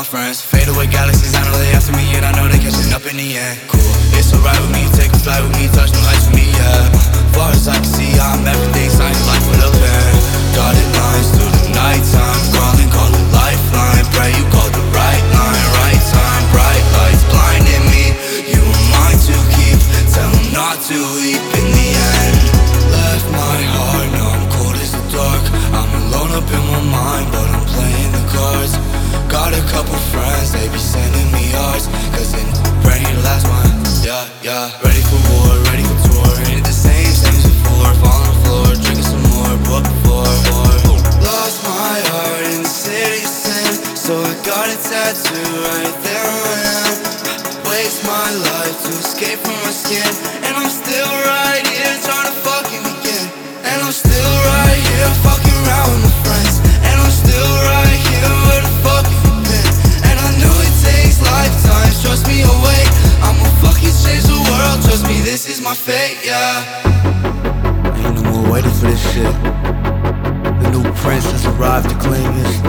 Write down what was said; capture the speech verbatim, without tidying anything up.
my friends. Fade away galaxies, I know they after me, and I know they catching up in the end. Cool, it's alright with me, take a flight with me, touch no heights for me, yeah. Far as I can see, I'm everything, signs of life with a pen. Dotted lines through the nighttime, crawling, call it lifeline. Pray you called the right line, right time, bright lights blinding me. You were mine to keep, tell them not to weep in the end. Left my heart, now I'm cold as the dark. I'm alone up in my mind, but I'm playing the cards. Got a couple friends, they be sending me hearts, cause in ready to last one, yeah, yeah. Ready for war, ready for tour, ain't it the same, same as before. Fall on the floor, drinking some more, but before war. Lost my heart in the city of sin, so I got a tattoo right there where I am. Waste my life to escape from my skin, and I'm still right here trying to fucking begin. And I'm still right here fucking around with my friends, and I'm still right here where the fuck have you been? And I know it takes lifetimes, trust me, oh wait, I'ma fucking change the world, trust me, this is my fate, yeah. Ain't no more waiting for this shit. The new prince has arrived to claim his